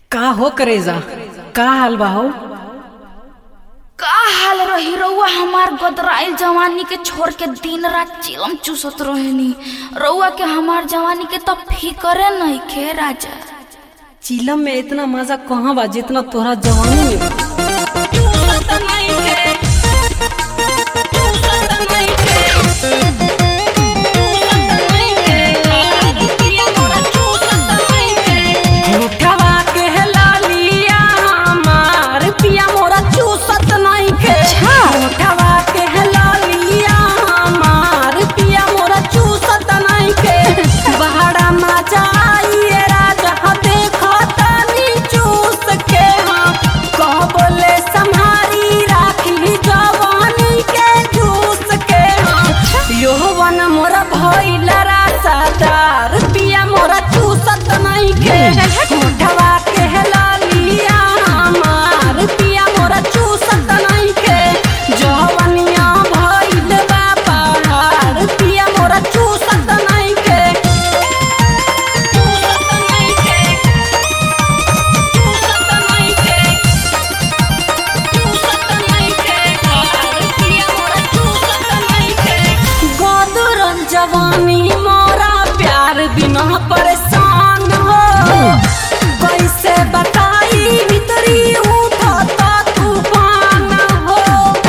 का हो करेजा, का हाल बा हो? का हाल रही रउआ हमार गदराइल जवानी के छोड़ के दिन रात चिलम चूसत रहेनी। रउआ के हमार जवानी के तो फिक्रे नहीं खे राजा। चिलम में इतना मजा कहाँ बा जितना तोहरा जवानी में बा। जवानी मोरा प्यार बिना परेशान हो, कैसे बताई भीतरी उठता तूफान हो।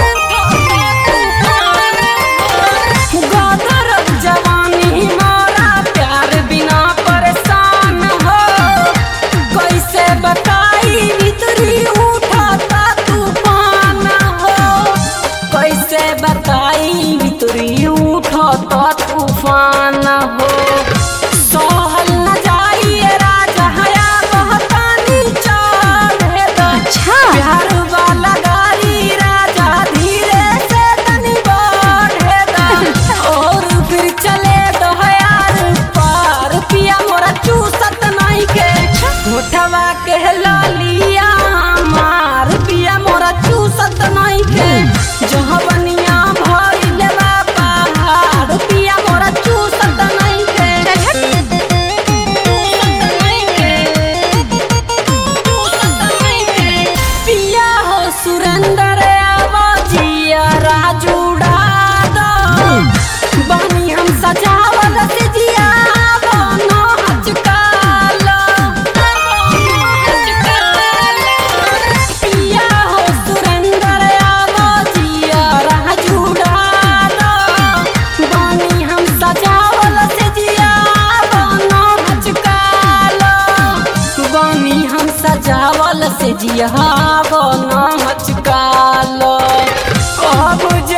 गदर जवानी मोरा प्यार बिना परेशान हो, कैसे बताई भीतरी उठता तूफान हो। कैसे बताई भीतरी उठता तूफान हो। सोहल न जाइए राजा हया बहतानी चढ़े द। प्यार वाला गाड़ी राजा धीरे से तनी बढ़े द। और फिर चले दो यार पार, पिया मोरा चूसत नहीं के उठवा के लालिया मार। पिया मोरा चूसत नहीं के जहाँ बनिया सजावल से जिया बना हचकाल। अब